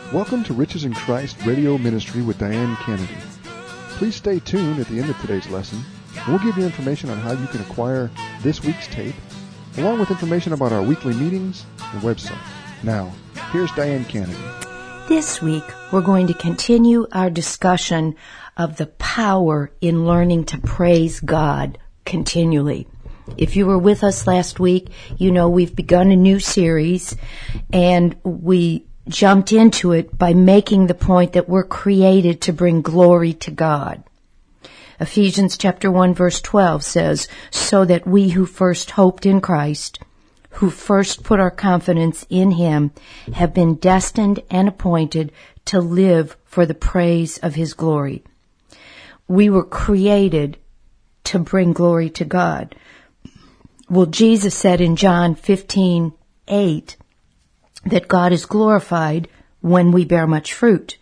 Welcome to Riches in Christ Radio Ministry with Diane Kennedy. Please stay tuned at the end of today's lesson. We'll give you information on how you can acquire this week's tape, along with information about our weekly meetings and website. Now, here's Diane Kennedy. This week, we're going to continue our discussion of the power in learning to praise God continually. If you were with us last week, you know we've begun a new series, and we jumped into it by making the point that we're created to bring glory to God. Ephesians chapter 1 verse 12 says, "So that we who first hoped in Christ, who first put our confidence in Him, have been destined and appointed to live for the praise of His glory." We were created to bring glory to God. Well, Jesus said in John 15:8 that God is glorified when we bear much fruit.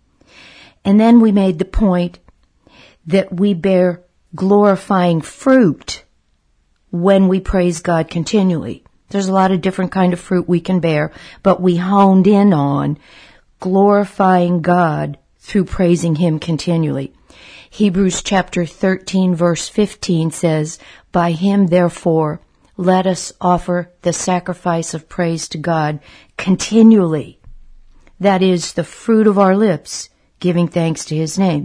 And then we made the point that we bear glorifying fruit when we praise God continually. There's a lot of different kind of fruit we can bear, but we honed in on glorifying God through praising Him continually. Hebrews chapter 13 verse 15 says, "By Him therefore let us offer the sacrifice of praise to God continually. That is the fruit of our lips, giving thanks to His name."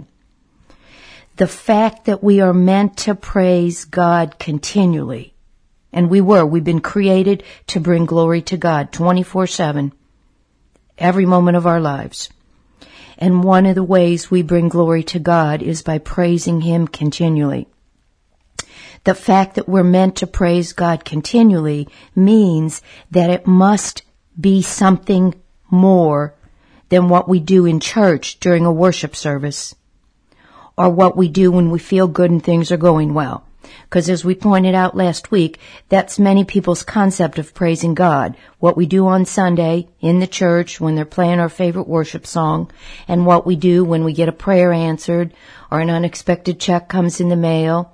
The fact that we are meant to praise God continually, and we've been created to bring glory to God 24/7, every moment of our lives. And one of the ways we bring glory to God is by praising Him continually. The fact that we're meant to praise God continually means that it must be something more than what we do in church during a worship service, or what we do when we feel good and things are going well. Because as we pointed out last week, that's many people's concept of praising God. What we do on Sunday in the church when they're playing our favorite worship song, and what we do when we get a prayer answered or an unexpected check comes in the mail,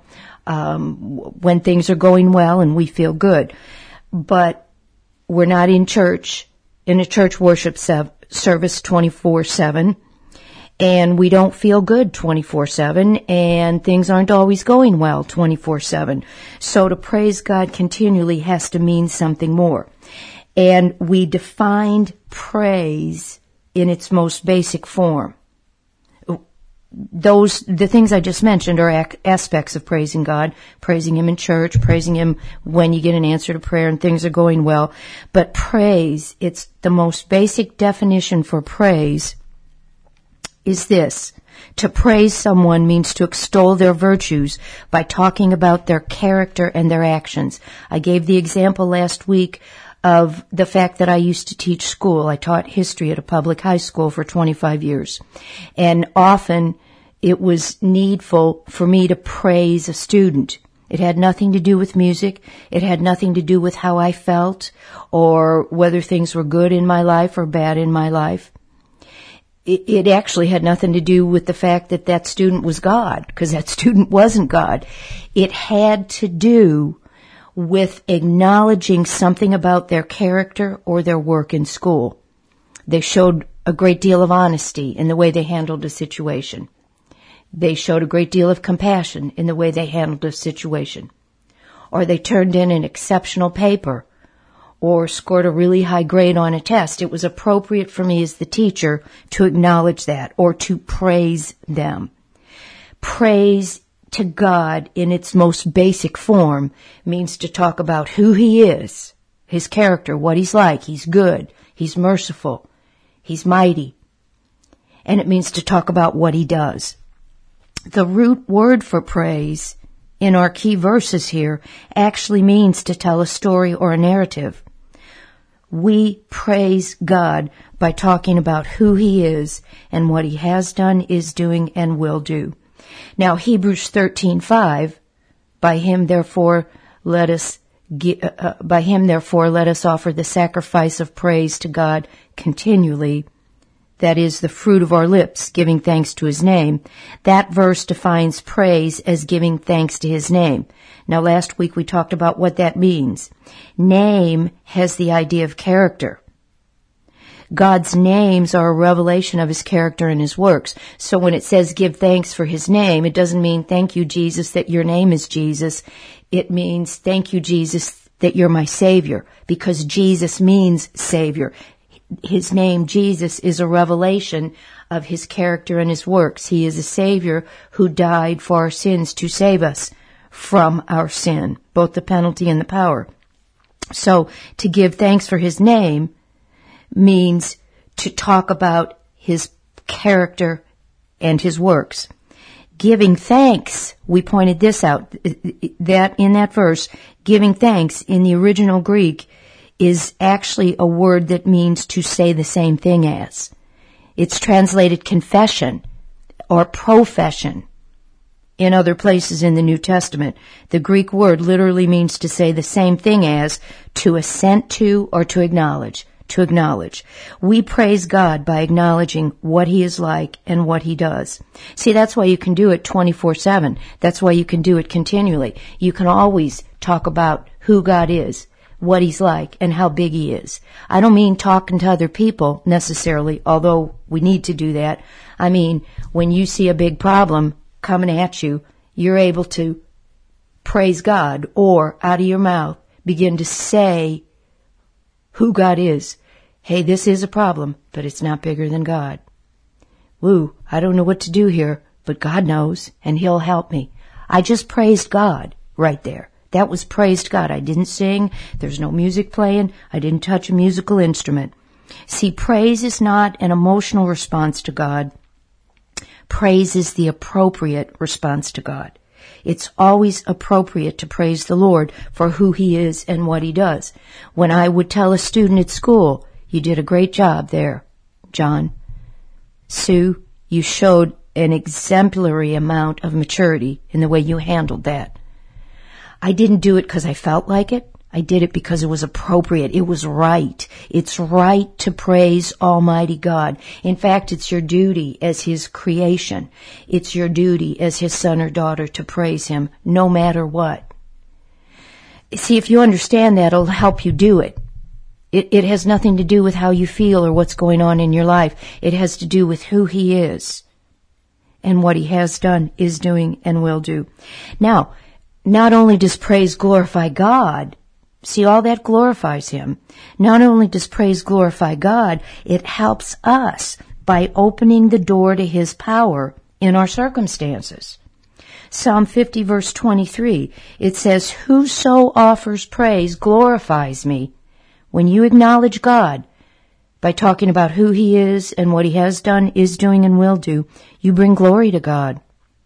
when things are going well and we feel good. But we're not in a church worship service 24/7. And we don't feel good 24/7, and things aren't always going well 24/7. So to praise God continually has to mean something more. And we defined praise in its most basic form. The things I just mentioned are aspects of praising God, praising Him in church, praising Him when you get an answer to prayer and things are going well. But praise, it's the most basic definition for praise is this: to praise someone means to extol their virtues by talking about their character and their actions. I gave the example last week of the fact that I used to teach school. I taught history at a public high school for 25 years. And often it was needful for me to praise a student. It had nothing to do with music. It had nothing to do with how I felt or whether things were good in my life or bad in my life. It actually had nothing to do with the fact that that student was God, because that student wasn't God. It had to do with acknowledging something about their character or their work in school. They showed a great deal of honesty in the way they handled a situation. They showed a great deal of compassion in the way they handled a situation. Or they turned in an exceptional paper or scored a really high grade on a test. It was appropriate for me as the teacher to acknowledge that or to praise them. Praise to God in its most basic form means to talk about who He is, His character, what He's like. He's good. He's merciful. He's mighty. And it means to talk about what He does. The root word for praise in our key verses here actually means to tell a story or a narrative. We praise God by talking about who He is and what He has done, is doing, and will do. Now, Hebrews 13:5, by Him therefore let us offer the sacrifice of praise to God continually. That is the fruit of our lips, giving thanks to His name. That verse defines praise as giving thanks to His name. Now, last week we talked about what that means. Name has the idea of character. God's names are a revelation of his character and his works. So when it says give thanks for his name, it doesn't mean thank you, Jesus, that your name is Jesus. It means thank you, Jesus, that you're my Savior, because Jesus means Savior. His name, Jesus, is a revelation of his character and his works. He is a Savior who died for our sins to save us from our sin, both the penalty and the power. So to give thanks for his name means to talk about his character and his works. Giving thanks, we pointed this out, that in that verse, giving thanks in the original Greek is actually a word that means to say the same thing as. It's translated confession or profession in other places in the New Testament. The Greek word literally means to say the same thing as, to assent to, or to acknowledge. To acknowledge. We praise God by acknowledging what he is like and what he does. See, that's why you can do it 24/7. That's why you can do it continually. You can always talk about who God is, what he's like, and how big he is. I don't mean talking to other people necessarily, although we need to do that. I mean, when you see a big problem coming at you, you're able to praise God, or out of your mouth begin to say who God is. Hey, this is a problem, but it's not bigger than God. Woo, I don't know what to do here, but God knows, and he'll help me. I just praised God right there. That was praised God. I didn't sing. There's no music playing. I didn't touch a musical instrument. See, praise is not an emotional response to God. Praise is the appropriate response to God. It's always appropriate to praise the Lord for who he is and what he does. When I would tell a student at school, you did a great job there, John. Sue, you showed an exemplary amount of maturity in the way you handled that. I didn't do it because I felt like it. I did it because it was appropriate. It was right. It's right to praise Almighty God. In fact, it's your duty as his creation. It's your duty as his son or daughter to praise him no matter what. See, if you understand that, it'll help you do it. It has nothing to do with how you feel or what's going on in your life. It has to do with who he is and what he has done, is doing, and will do. Now, not only does praise glorify God, see, all that glorifies him. Not only does praise glorify God, it helps us by opening the door to his power in our circumstances. Psalm 50 verse 23, it says, whoso offers praise glorifies me. When you acknowledge God by talking about who he is and what he has done, is doing, and will do, you bring glory to God.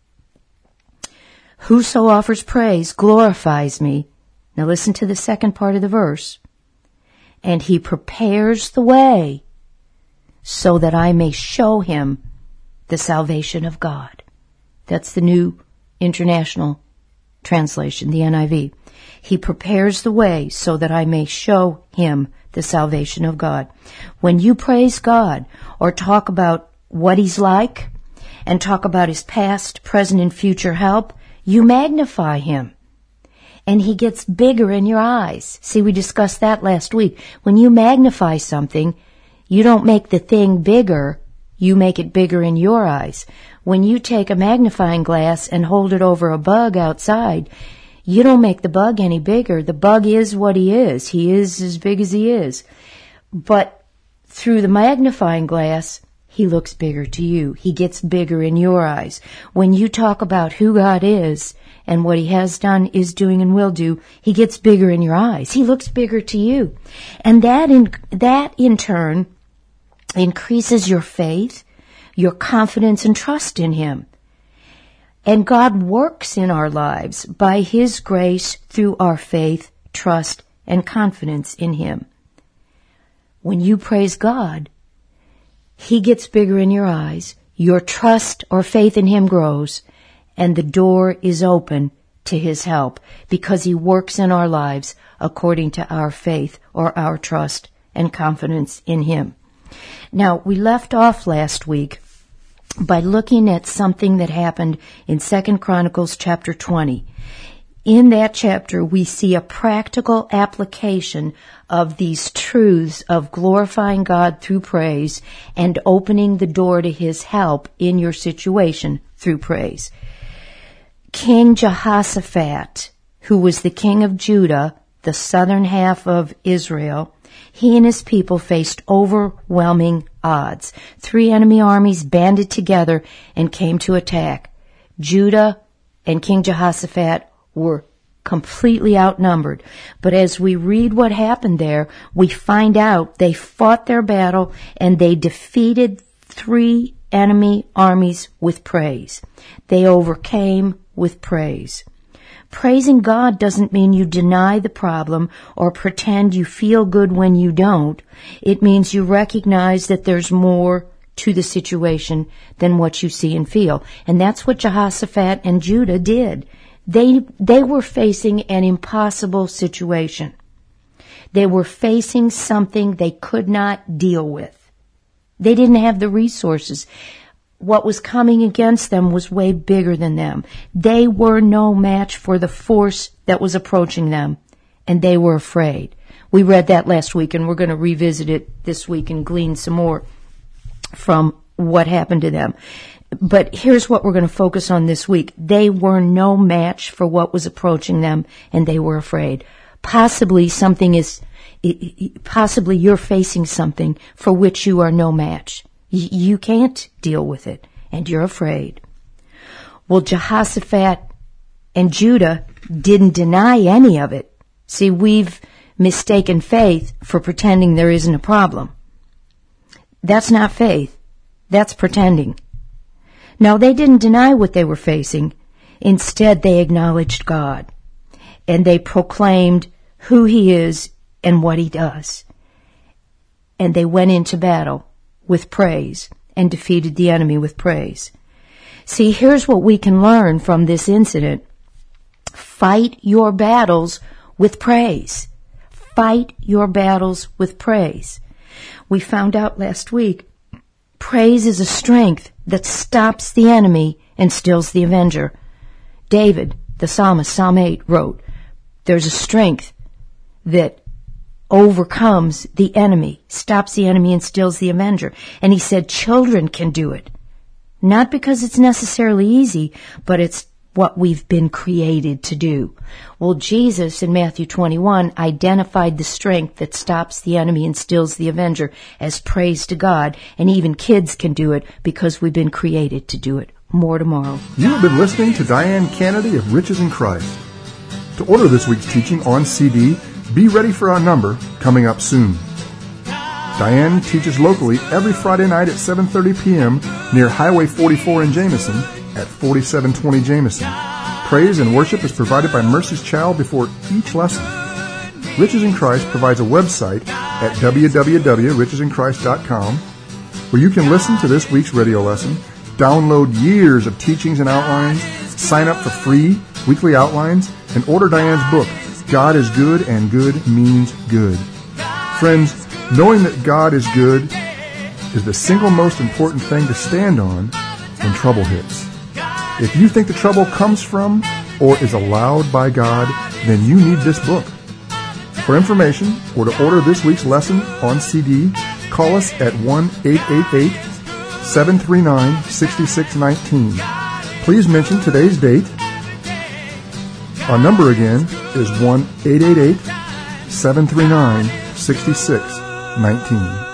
Whoso offers praise glorifies me. Now listen to the second part of the verse. And he prepares the way so that I may show him the salvation of God. That's the New International Translation, the NIV. He prepares the way so that I may show him the salvation of God. When you praise God or talk about what he's like and talk about his past, present, and future help, you magnify him. And he gets bigger in your eyes. See, we discussed that last week. When you magnify something, you don't make the thing bigger, you make it bigger in your eyes. When you take a magnifying glass and hold it over a bug outside, you don't make the bug any bigger. The bug is what he is. He is as big as he is. But through the magnifying glass, he looks bigger to you. He gets bigger in your eyes. When you talk about who God is and what he has done, is doing, and will do, he gets bigger in your eyes. He looks bigger to you. And that in turn increases your faith, your confidence, and trust in him. And God works in our lives by his grace through our faith, trust, and confidence in him. When you praise God, he gets bigger in your eyes, your trust or faith in him grows, and the door is open to his help because he works in our lives according to our faith or our trust and confidence in him. Now, we left off last week by looking at something that happened in 2 Chronicles chapter 20. in that chapter, we see a practical application of these truths of glorifying God through praise and opening the door to His help in your situation through praise. King Jehoshaphat, who was the king of Judah, the southern half of Israel, he and his people faced overwhelming odds. 3 enemy armies banded together and came to attack. Judah and King Jehoshaphat were completely outnumbered. But as we read what happened there, we find out they fought their battle and they defeated 3 enemy armies with praise. They overcame with praise. Praising God doesn't mean you deny the problem or pretend you feel good when you don't. It means you recognize that there's more to the situation than what you see and feel. And that's what Jehoshaphat and Judah did. They were facing an impossible situation. They were facing something they could not deal with. They didn't have the resources. What was coming against them was way bigger than them. They were no match for the force that was approaching them, and they were afraid. We read that last week, and we're going to revisit it this week and glean some more from what happened to them. But here's what we're going to focus on this week. They were no match for what was approaching them, and they were afraid. Possibly you're facing something for which you are no match. You can't deal with it, and you're afraid. Well, Jehoshaphat and Judah didn't deny any of it. See, we've mistaken faith for pretending there isn't a problem. That's not faith. That's pretending. No, they didn't deny what they were facing. Instead, they acknowledged God, and they proclaimed who He is and what He does. And they went into battle with praise and defeated the enemy with praise. See, here's what we can learn from this incident. Fight your battles with praise. Fight your battles with praise. We found out last week, praise is a strength that stops the enemy and stills the avenger. David, the psalmist, Psalm 8, wrote, there's a strength that overcomes the enemy, stops the enemy and stills the avenger. And he said children can do it. Not because it's necessarily easy, but it's what we've been created to do. Well, Jesus in Matthew 21 identified the strength that stops the enemy and stills the avenger as praise to God, and even kids can do it because we've been created to do it. More tomorrow. You have been listening to Diane Kennedy of Riches in Christ. To order this week's teaching on CD, be ready for our number coming up soon. Diane teaches locally every Friday night at 7:30 p.m. near Highway 44 in Jameson at 4720 Jameson. Praise and worship is provided by Mercy's Child before each lesson. Riches in Christ provides a website at www.richesinChrist.com where you can listen to this week's radio lesson, download years of teachings and outlines, sign up for free weekly outlines, and order Diane's book, God is Good and Good Means Good. Friends, knowing that God is good is the single most important thing to stand on when trouble hits. If you think the trouble comes from or is allowed by God, then you need this book. For information or to order this week's lesson on CD, call us at 1-888-739-6619. Please mention today's date. Our number again is 1-888-739-6619.